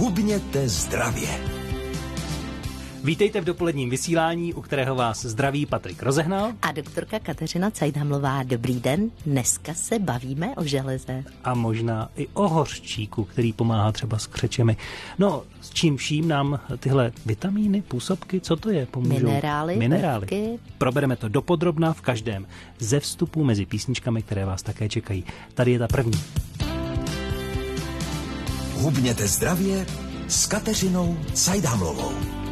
Hubněte zdravě. Vítejte v dopoledním vysílání, u kterého vás zdraví Patrik Rozehnal a doktorka Kateřina Cajdhamlová. Dobrý den, dneska se bavíme o železe. A možná i o hořčíku, který pomáhá třeba s křečemi. No, s čím vším nám tyhle vitamíny, působky, co to je? Pomůžou? Minerály. Probereme to dopodrobna v každém ze vstupů mezi písničkami, které vás také čekají. Tady je ta první. Hubněte zdravě s Kateřinou Cajdhamlovou.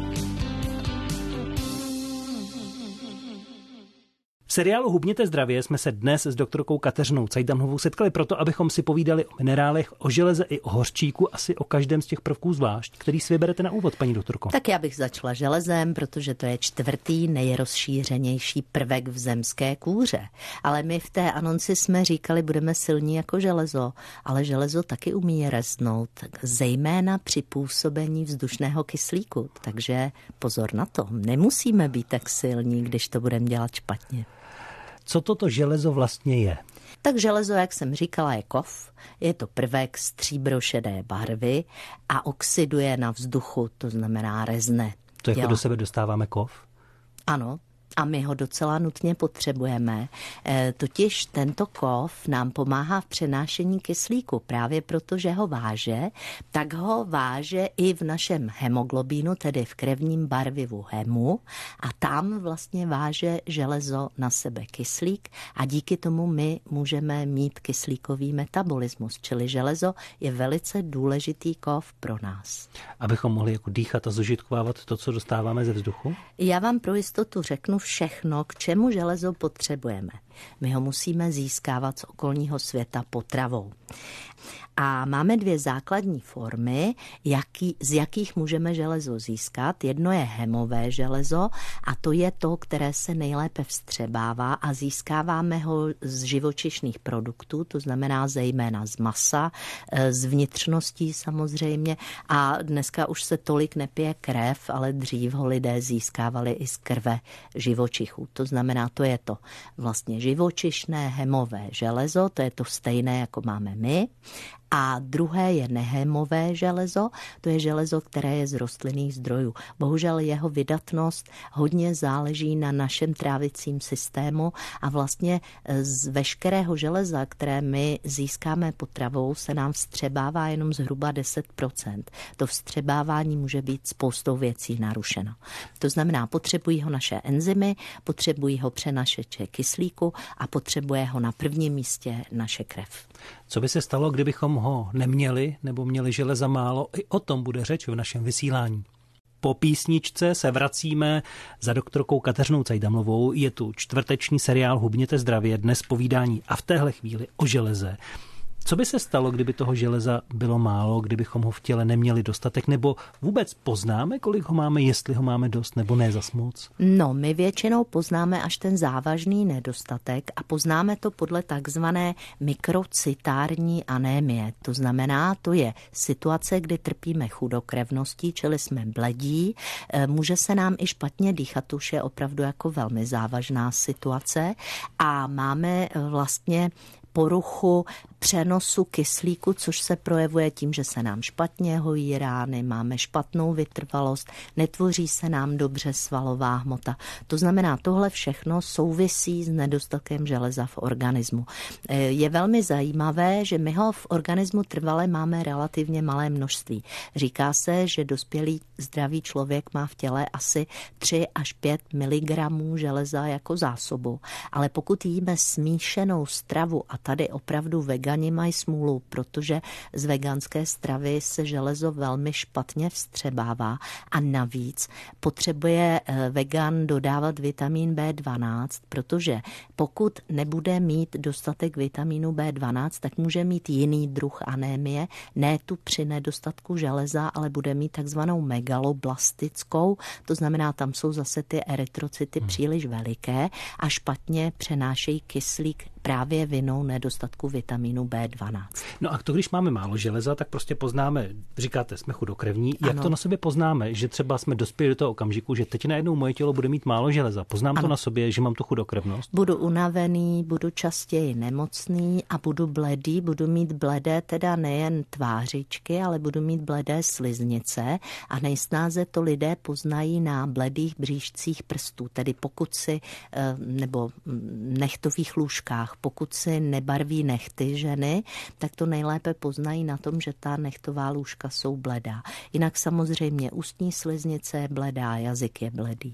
V seriálu Hubněte zdravě jsme se dnes s doktorkou Kateřinou Cajdhamlovou setkali proto, abychom si povídali o minerálech, o železe i o hořčíku, asi o každém z těch prvků zvlášť. Který si vyberete na úvod, paní doktorko? Tak já bych začala železem, protože to je čtvrtý nejrozšířenější prvek v zemské kůře. Ale my v té anonci jsme říkali, budeme silní jako železo, ale železo taky umí reznout, zejména při působení vzdušného kyslíku. Takže pozor na to, nemusíme být tak silní, když to budeme dělat špatně. Co toto železo vlastně je? Tak železo, jak jsem říkala, je kov. Je to prvek stříbrošedé barvy a oxiduje na vzduchu, to znamená rezne. To jako do sebe dostáváme kov? Ano. A my ho docela nutně potřebujeme. Totiž tento kov nám pomáhá v přenášení kyslíku. Právě protože ho váže, tak ho váže i v našem hemoglobínu, tedy v krevním barvivu hemu. A tam vlastně váže železo na sebe kyslík a díky tomu my můžeme mít kyslíkový metabolismus. Čili železo je velice důležitý kov pro nás. Abychom mohli jako dýchat a zužitkovávat to, co dostáváme ze vzduchu? Já vám pro jistotu řeknu všechno, k čemu železo potřebujeme. My ho musíme získávat z okolního světa potravou. A máme dvě základní formy, z jakých můžeme železo získat. Jedno je hemové železo a to je to, které se nejlépe vstřebává a získáváme ho z živočišných produktů, to znamená zejména z masa, z vnitřností samozřejmě a dneska už se tolik nepije krev, ale dřív ho lidé získávali i z krve živočichů. To znamená, to je to vlastně živočišné hemové železo, to je to stejné, jako máme my. A druhé je nehemové železo, to je železo, které je z rostlinných zdrojů. Bohužel jeho vydatnost hodně záleží na našem trávicím systému a vlastně z veškerého železa, které my získáme potravou, se nám vstřebává jenom zhruba 10%. To vstřebávání může být spoustou věcí narušeno. To znamená, potřebují ho naše enzymy, potřebují ho přenašeče kyslíku a potřebuje ho na prvním místě naše krev. Co by se stalo, kdybychom ho neměli nebo měli železa málo? I o tom bude řeč v našem vysílání. Po písničce se vracíme za doktorkou Kateřinou Cajdhamlovou. Je tu čtvrteční seriál Hubněte zdravě, dnes povídání a v téhle chvíli o železe. Co by se stalo, kdyby toho železa bylo málo, kdybychom ho v těle neměli dostatek, nebo vůbec poznáme, kolik ho máme, jestli ho máme dost, nebo ne zas moc? No, my většinou poznáme až ten závažný nedostatek a poznáme to podle takzvané mikrocytární anémie. To znamená, to je situace, kdy trpíme chudokrevností, čili jsme bledí, může se nám i špatně dýchat, to už je opravdu jako velmi závažná situace a máme vlastně poruchu přenosu kyslíku, což se projevuje tím, že se nám špatně hojí rány, máme špatnou vytrvalost, netvoří se nám dobře svalová hmota. To znamená, tohle všechno souvisí s nedostatkem železa v organismu. Je velmi zajímavé, že my ho v organismu trvale máme relativně malé množství. Říká se, že dospělý zdravý člověk má v těle asi 3 až 5 mg železa jako zásobu. Ale pokud jíme smíšenou stravu, a tady opravdu vegani mají smůlu, protože z veganské stravy se železo velmi špatně vstřebává a navíc potřebuje vegan dodávat vitamin B12, protože pokud nebude mít dostatek vitamínu B12, tak může mít jiný druh anémie, ne tu při nedostatku železa, ale bude mít takzvanou megaloblastickou, to znamená, tam jsou zase ty erytrocyty příliš veliké a špatně přenášejí kyslík právě vinou nedostatku vitamínu B12. No a to, když máme málo železa, tak prostě poznáme, říkáte, jsme chudokrevní, jak to na sobě poznáme, že třeba jsme dospěli do toho okamžiku, že teď najednou moje tělo bude mít málo železa. Poznám to na sobě, že mám tu chudokrevnost? Budu unavený, budu častěji nemocný a budu bledý, budu mít bledé teda nejen tvářičky, ale budu mít bledé sliznice a nejsnáze to lidé poznají na bledých bříšcích prstů, tedy pokud si, nebo nechtových lůžkách, pokud si nebarví nechty ženy, tak to nejlépe poznají na tom, že ta nechtová lůžka jsou bledá. Jinak samozřejmě ústní sliznice je bledá, jazyk je bledý.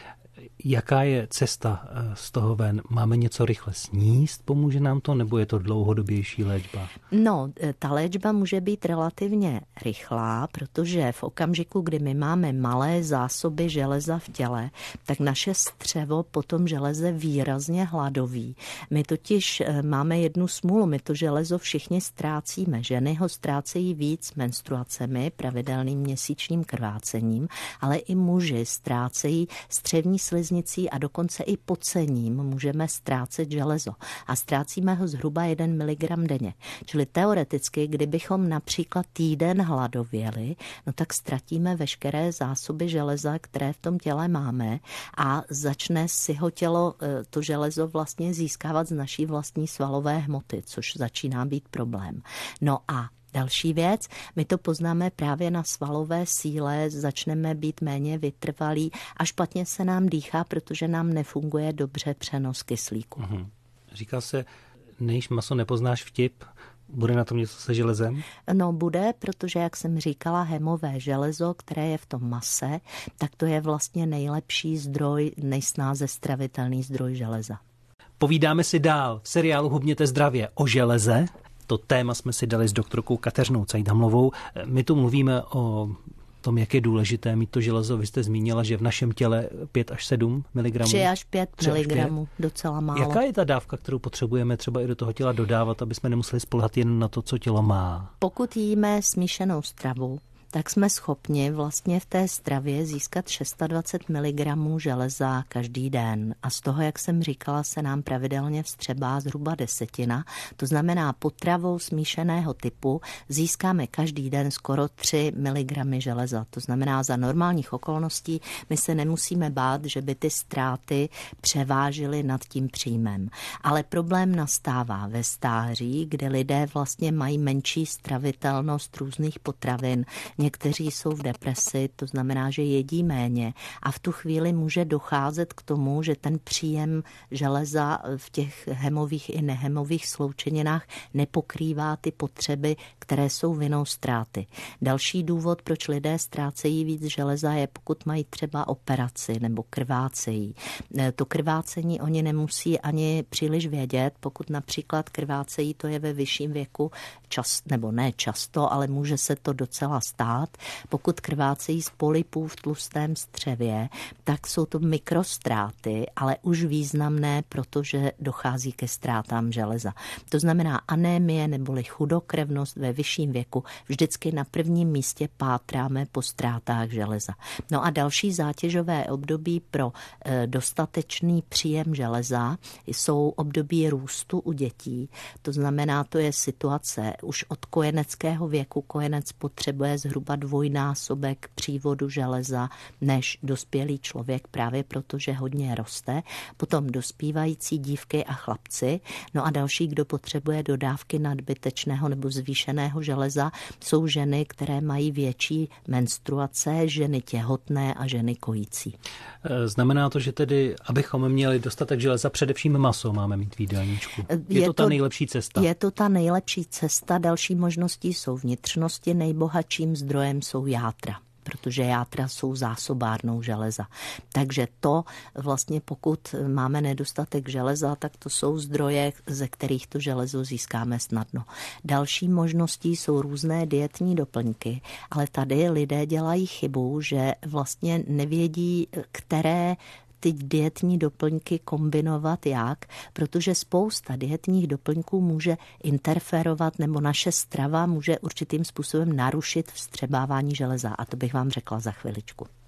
Jaká je cesta z toho ven? Máme něco rychle sníst? Pomůže nám to? Nebo je to dlouhodobější léčba? No, ta léčba může být relativně rychlá, protože v okamžiku, kdy my máme malé zásoby železa v těle, tak naše střevo potom železe výrazně hladoví. My totiž máme jednu smůlu, my to železo všichni ztrácíme. Ženy ho ztrácejí víc menstruacemi, pravidelným měsíčním krvácením, ale i muži ztrácejí střevní sliznicí a dokonce i pocením můžeme ztrácet železo. A ztrácíme ho zhruba 1 mg denně. Čili teoreticky, kdybychom například týden hladověli, no tak ztratíme veškeré zásoby železa, které v tom těle máme a začne si ho tělo, to železo vlastně získávat z naší vlastní svalové hmoty, což začíná být problém. No a další věc, my to poznáme právě na svalové síle, začneme být méně vytrvalí a špatně se nám dýchá, protože nám nefunguje dobře přenos kyslíku. Říká se, nejíš maso, nepoznáš vtip. Bude na tom něco se železem? No bude, protože, jak jsem říkala, hemové železo, které je v tom mase, tak to je vlastně nejlepší zdroj, nejsnáze stravitelný zdroj železa. Povídáme si dál v seriálu Hubněte zdravě o železe. To téma jsme si dali s doktorkou Kateřinou Cajdhamlovou. My tu mluvíme o tom, jak je důležité mít to železo. Vy jste zmínila, že v našem těle 5 až 7 mg. 3 až 5 mg, docela málo. Jaká je ta dávka, kterou potřebujeme třeba i do toho těla dodávat, aby jsme nemuseli spoléhat jen na to, co tělo má? Pokud jíme smíšenou stravu, tak jsme schopni vlastně v té stravě získat 620 mg železa každý den. A z toho, jak jsem říkala, se nám pravidelně vstřebá zhruba 1/10. To znamená, potravou smíšeného typu získáme každý den skoro 3 mg železa. To znamená, za normálních okolností my se nemusíme bát, že by ty ztráty převážily nad tím příjmem. Ale problém nastává ve stáří, kde lidé vlastně mají menší stravitelnost různých potravin. Někteří jsou v depresi, to znamená, že jedí méně a v tu chvíli může docházet k tomu, že ten příjem železa v těch hemových i nehemových sloučeninách nepokrývá ty potřeby, které jsou vinou ztráty. Další důvod, proč lidé ztrácejí víc železa, je pokud mají třeba operaci nebo krvácejí. To krvácení oni nemusí ani příliš vědět, pokud například krvácejí, to je ve vyšším věku, nebo ne často, ale může se to docela stát. Pokud krvácejí z polypů v tlustém střevě, tak jsou to mikroztráty, ale už významné, protože dochází ke ztrátám železa. To znamená anémie neboli chudokrevnost ve vyšším věku. Vždycky na prvním místě pátráme po ztrátách železa. No a další zátěžové období pro dostatečný příjem železa jsou období růstu u dětí. To znamená, to je situace už od kojeneckého věku. Kojenec potřebuje zhruba 2násobek přívodu železa než dospělý člověk, právě protože hodně roste. Potom dospívající dívky a chlapci. No a další, kdo potřebuje dodávky nadbytečného nebo zvýšeného železa, jsou ženy, které mají větší menstruace, ženy těhotné a ženy kojící. Znamená to, že tedy, abychom měli dostatek železa, především maso máme mít v jídelníčku. Je to ta nejlepší cesta? Je to ta nejlepší cesta. Další možností jsou vnitřnosti. Nejbohatším zdrojem jsou játra, protože játra jsou zásobárnou železa. Takže to vlastně, pokud máme nedostatek železa, tak to jsou zdroje, ze kterých to železo získáme snadno. Další možností jsou různé dietní doplňky, ale tady lidé dělají chybu, že vlastně nevědí, které ty dietní doplňky kombinovat jak, protože spousta dietních doplňků může interferovat nebo naše strava může určitým způsobem narušit vstřebávání železa. A to bych vám řekla za chviličku.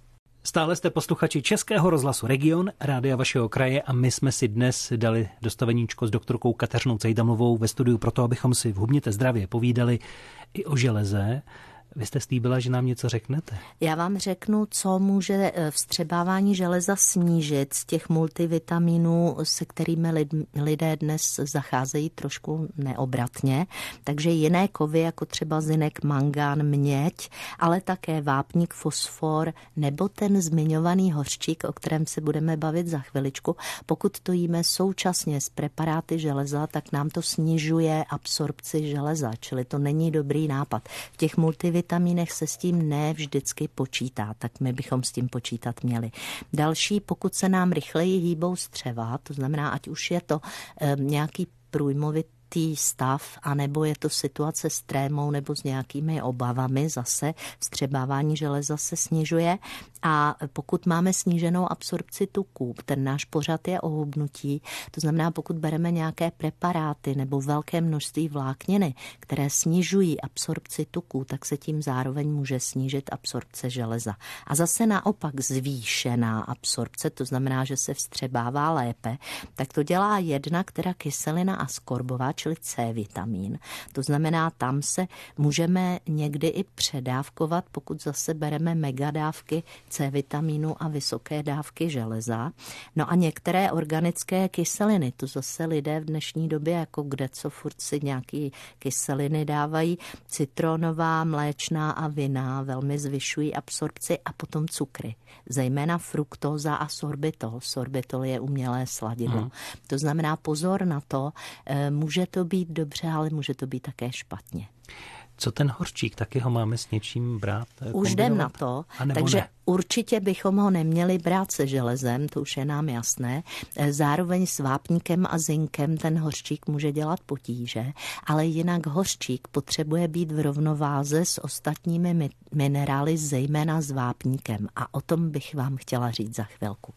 Stále jste posluchači Českého rozhlasu Region, rádia vašeho kraje a my jsme si dnes dali dostaveníčko s doktorkou Kateřinou Cajdamlovou ve studiu proto, abychom si v Hubněte zdravě povídali i o železe. Vy jste slíbila, že nám něco řeknete. Já vám řeknu, co může vstřebávání železa snížit z těch multivitaminů, se kterými lidé dnes zacházejí trošku neobratně. Takže jiné kovy, jako třeba zinek, mangán, měď, ale také vápník, fosfor nebo ten zmiňovaný hořčík, o kterém se budeme bavit za chviličku. Pokud to jíme současně s preparáty železa, tak nám to snižuje absorpci železa, čili to není dobrý nápad. V těch multivitaminech se s tím ne vždycky počítá, tak my bychom s tím počítat měli. Další, pokud se nám rychleji hýbou střeva, to znamená, ať už je to nějaký průjmovitý stav, anebo je to situace s trémou nebo s nějakými obavami, zase vstřebávání železa se snižuje. A pokud máme sníženou absorpci tuků, ten náš pořad je o hubnutí, to znamená, pokud bereme nějaké preparáty nebo velké množství vlákniny, které snižují absorpci tuků, tak se tím zároveň může snížit absorpce železa. A zase naopak zvýšená absorpce, to znamená, že se vstřebává lépe, tak to dělá jednak teda kyselina askorbová, čili C-vitamin. To znamená, tam se můžeme někdy i předávkovat, pokud zase bereme megadávky C-vitamínu a vysoké dávky železa. No a některé organické kyseliny, to zase lidé v dnešní době, jako kde co furt si nějaký kyseliny dávají, citronová, mléčná a vinná velmi zvyšují absorpci a potom cukry. Zejména fruktóza a sorbitol. Sorbitol je umělé sladidlo. To znamená pozor na to, může to být dobře, ale může to být také špatně. Co ten hořčík, taky ho máme s něčím brát? Už jdem na to, takže ne. Určitě bychom ho neměli brát se železem, to už je nám jasné. Zároveň s vápníkem a zinkem ten hořčík může dělat potíže, ale jinak hořčík potřebuje být v rovnováze s ostatními minerály, zejména s vápníkem. A o tom bych vám chtěla říct za chvilku.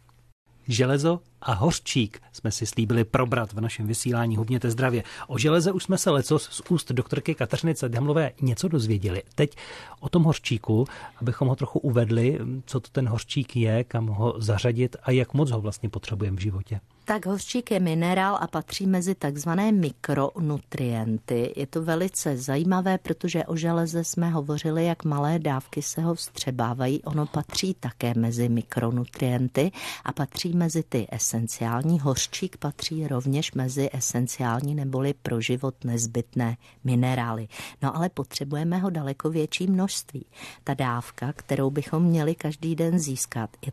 Železo a hořčík jsme si slíbili probrat v našem vysílání Hubněte zdravě. O železe už jsme se lecos z úst doktorky Kateřiny Cajdamlové něco dozvěděli. Teď o tom hořčíku, abychom ho trochu uvedli, co to ten hořčík je, kam ho zařadit a jak moc ho vlastně potřebujeme v životě. Tak hořčík je minerál a patří mezi takzvané mikronutrienty. Je to velice zajímavé, protože o železe jsme hovořili, jak malé dávky se ho vstřebávají. Ono patří také mezi mikronutrienty a patří mezi ty esenciální. Hořčík patří rovněž mezi esenciální neboli pro život nezbytné minerály. No ale potřebujeme ho daleko větší množství. Ta dávka, kterou bychom měli každý den získat, je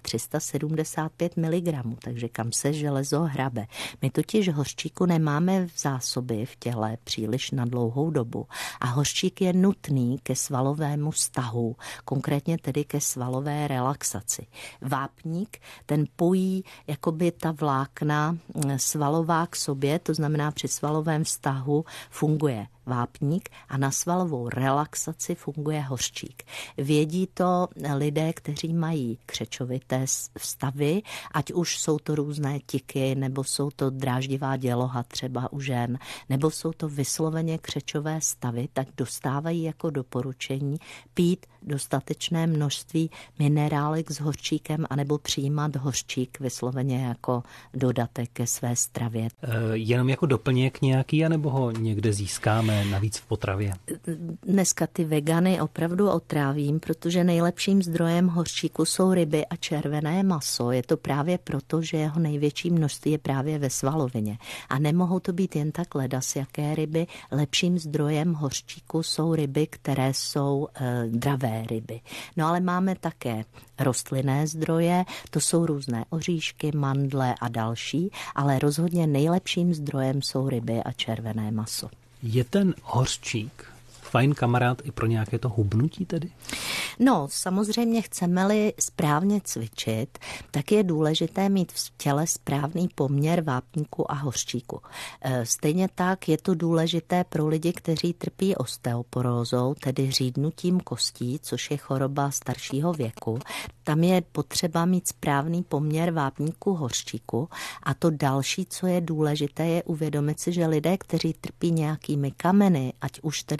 375 mg, takže kam se železo hrabe. My totiž hořčíku nemáme v zásobě v těle příliš na dlouhou dobu a hořčík je nutný ke svalovému vztahu, konkrétně tedy ke svalové relaxaci. Vápník, ten pojí jakoby ta vlákna svalová k sobě, to znamená při svalovém vztahu funguje vápník a na svalovou relaxaci funguje hořčík. Vědí to lidé, kteří mají křečovité stavy, ať už jsou to různé tiky, nebo jsou to dráždivá děloha třeba u žen, nebo jsou to vysloveně křečové stavy, tak dostávají jako doporučení pít dostatečné množství minerálek s hořčíkem anebo přijímat hořčík vysloveně jako dodatek ke své stravě. Jenom jako doplněk nějaký, anebo ho někde získáme navíc v potravě? Dneska ty vegany opravdu otrávím, protože nejlepším zdrojem hořčíku jsou ryby a červené maso. Je to právě proto, že jeho největší množství je právě ve svalovině. A nemohou to být jen tak ledas, jaké ryby. Lepším zdrojem hořčíku jsou ryby, které jsou dravé ryby. No ale máme také rostlinné zdroje, to jsou různé oříšky, mandle a další, ale rozhodně nejlepším zdrojem jsou ryby a červené maso. Je ten hořčík fajn kamarád i pro nějaké to hubnutí tedy? No, samozřejmě chceme-li správně cvičit, tak je důležité mít v těle správný poměr vápníku a hořčíku. Stejně tak je to důležité pro lidi, kteří trpí osteoporózou, tedy řídnutím kostí, což je choroba staršího věku. Tam je potřeba mít správný poměr vápníku hořčíku a to další, co je důležité, je uvědomit si, že lidé, kteří trpí nějakými kameny, ať už tedy kameny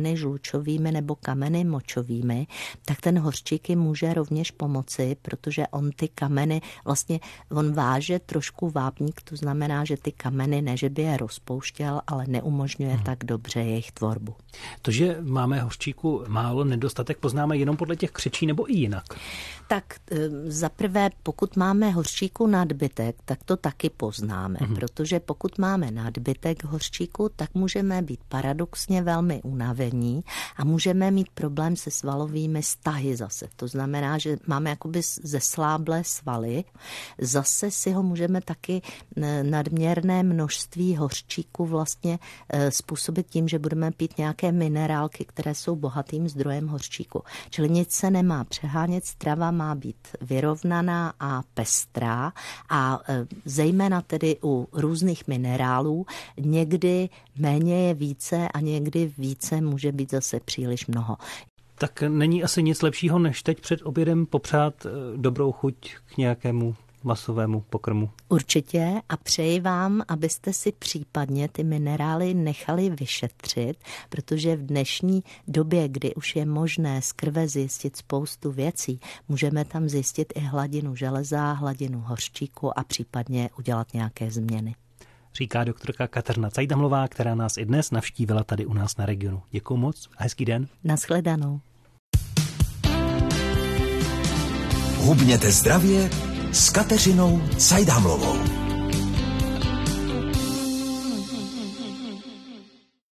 kameny žlučovými nebo kameny močovými, tak ten hořčík jim může rovněž pomoci, protože on ty kameny, vlastně on váže trošku vápník, to znamená, že ty kameny ne, že by je rozpouštěl, ale neumožňuje tak dobře jejich tvorbu. To, že máme hořčíku málo, nedostatek, poznáme jenom podle těch křečí nebo i jinak? Tak zaprvé, pokud máme hořčíku nadbytek, tak to taky poznáme, protože pokud máme nadbytek hořčíku, tak můžeme být paradoxně velmi unavení a můžeme mít problém se svalovými stahy zase. To znamená, že máme jakoby zesláblé svaly. Zase si ho můžeme taky nadměrné množství hořčíku vlastně způsobit tím, že budeme pít nějaké minerálky, které jsou bohatým zdrojem hořčíku. Čili nic se nemá přehánět, strava má být vyrovnaná a pestrá a zejména tedy u různých minerálů někdy méně je více a někdy více může být zase příliš mnoho. Tak není asi nic lepšího, než teď před obědem popřát dobrou chuť k nějakému masovému pokrmu. Určitě a přeji vám, abyste si případně ty minerály nechali vyšetřit, protože v dnešní době, kdy už je možné z krve zjistit spoustu věcí, můžeme tam zjistit i hladinu železa, hladinu hořčíku a případně udělat nějaké změny. Říká doktorka Kateřina Cajdamlová, která nás i dnes navštívila tady u nás na Regionu. Děkuju moc a hezký den. Nashledanou. Hubněte zdravě s Kateřinou Cajdamlovou.